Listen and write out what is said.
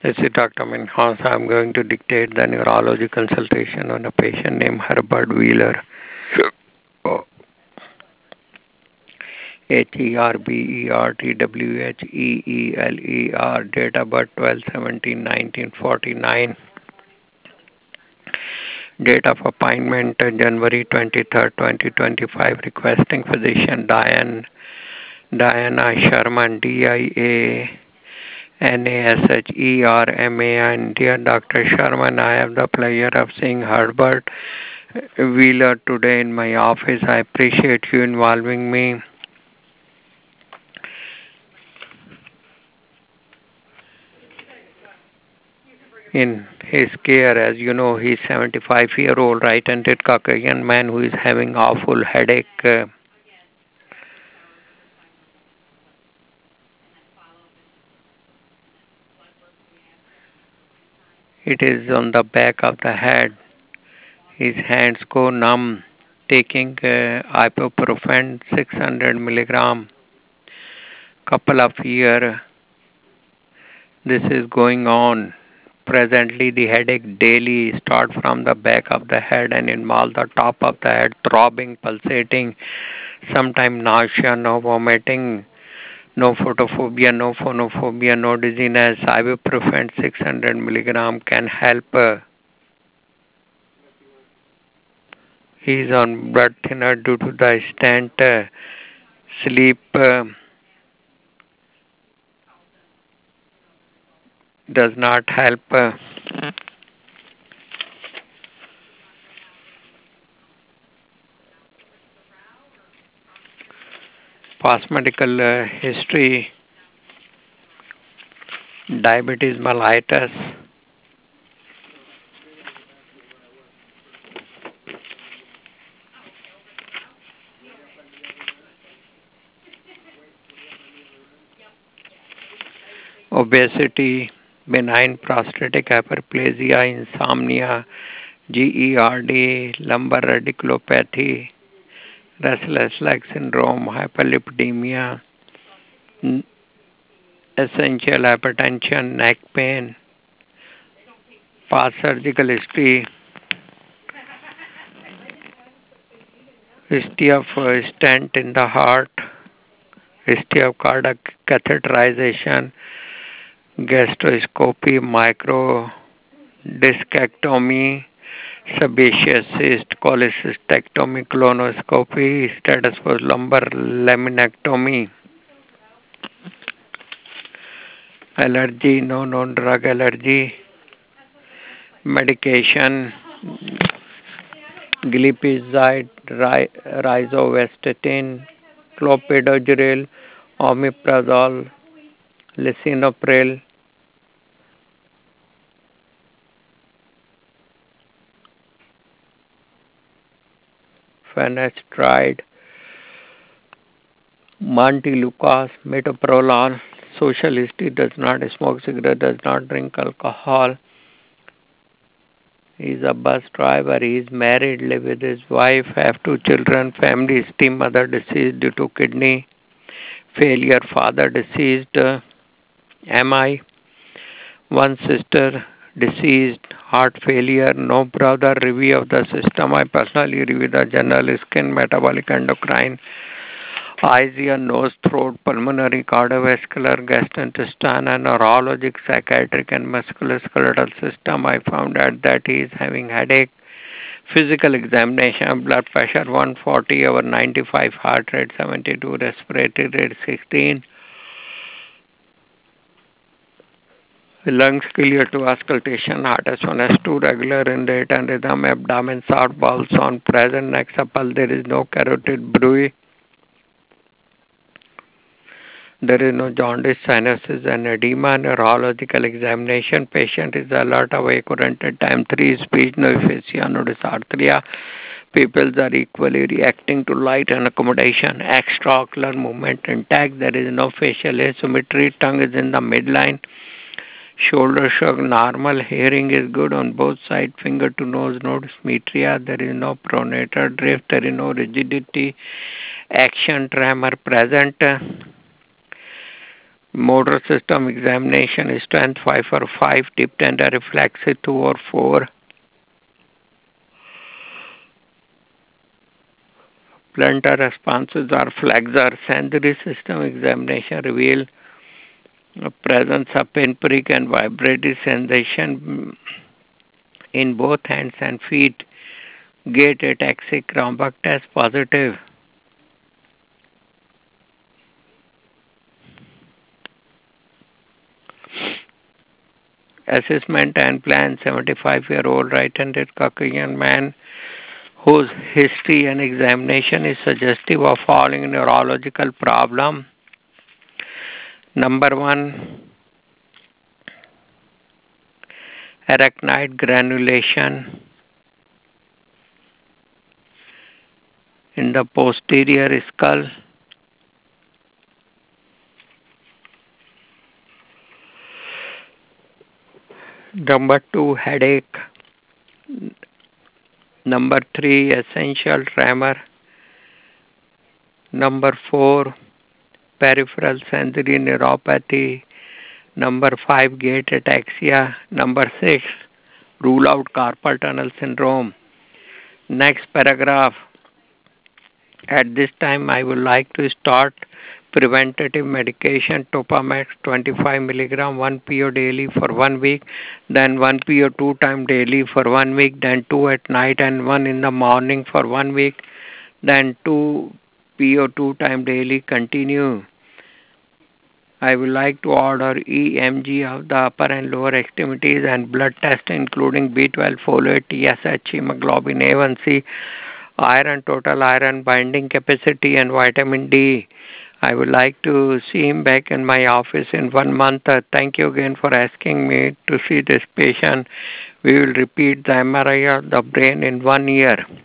This is Dr. Minhas. I'm going to dictate the neurology consultation on a patient named Herbert Wheeler. HERBERTWHEELER, date of birth 12/17/1949. Date of appointment January 23rd, 2025. Requesting physician Diana Sherman, DIANASHERMAN. Dear Dr. Sherman, I have the pleasure of seeing Herbert Wheeler today in my office. I appreciate you involving me in his care. As you know, he's 75-year-old right-handed Caucasian man who is having awful headache. It is on the back of the head. His hands go numb. Taking ibuprofen 600 milligram. Couple of years this is going on. Presently, the headache daily start from the back of the head and involve the top of the head, throbbing, pulsating, sometimes nausea, no vomiting, no photophobia, no phonophobia, no dizziness. Ibuprofen 600 milligram can help. He is on blood thinner due to the stent. Sleep does not help. Past medical history, diabetes mellitus, obesity, benign prostatic hyperplasia, insomnia, GERD, lumbar radiculopathy, restless leg syndrome, hyperlipidemia, essential hypertension, neck pain, past surgical history of stent in the heart, history of cardiac catheterization, gastroscopy, microdiscectomy, sebaceous cyst, cholecystectomy, colonoscopy, status for lumbar laminectomy, allergy, no known drug allergy, medication, glipizide, rizovastatin, clopidogrel, omeprazole, lisinopril, finasteride, Montelukast, metoprolol. Social history: does not smoke cigarette, does not drink alcohol. He is a bus driver. He is married, live with his wife, have 2 children. Family history: mother deceased due to kidney failure, father deceased. MI: one sister deceased, heart failure, no brother. Review of the system: I personally review the general skin, metabolic, endocrine, eyes, ear, nose, throat, pulmonary, cardiovascular, gastrointestinal, and neurologic, psychiatric, and musculoskeletal system. I found out that he is having headache. Physical examination: blood pressure 140 over 95, heart rate 72, respiratory rate 16. Lungs clear to auscultation, heart S1 S2 regular in rate and rhythm, abdomen soft, bowels on, present neck supple, there is no carotid bruit. There is no jaundice, sinuses, and edema. Neurological examination: patient is alert, awake, oriented, time 3, speech, no aphasia, no dysarthria. Pupils are equally reacting to light and accommodation. Extraocular movement intact. There is no facial asymmetry. Tongue is in the midline. Shoulder shrug normal. Hearing is good on both sides. Finger to nose, no dysmetria. There is no pronator drift. There is no rigidity. Action tremor present. Motor system examination strength 5 or 5, deep tender reflexes 2 or 4. Plantar responses are flexor. Sensory system examination reveal presence of pinprick and vibratory sensation in both hands and feet. Gait ataxic Cronbach test positive. Assessment and plan 75-year-old right-handed Caucasian man whose history and examination is suggestive of following neurological problem. Number 1, arachnoid granulation in the posterior skull. Number 2, headache. Number 3, essential tremor. Number 4, peripheral sensory neuropathy. Number 5, gait ataxia. Number 6, rule out carpal tunnel syndrome. Next paragraph. At this time, I would like to start preventative medication Topamax 25 milligram 1 PO daily for 1 week, then 1 PO 2 times daily for 1 week, then 2 at night and 1 in the morning for 1 week, then 2 PO 2 times daily continue. I would like to order EMG of the upper and lower extremities and blood test including B12, folate, TSH, hemoglobin A1C, iron, total iron, binding capacity and vitamin D. I would like to see him back in my office in 1 month. Thank you again for asking me to see this patient. We will repeat the MRI of the brain in 1 year.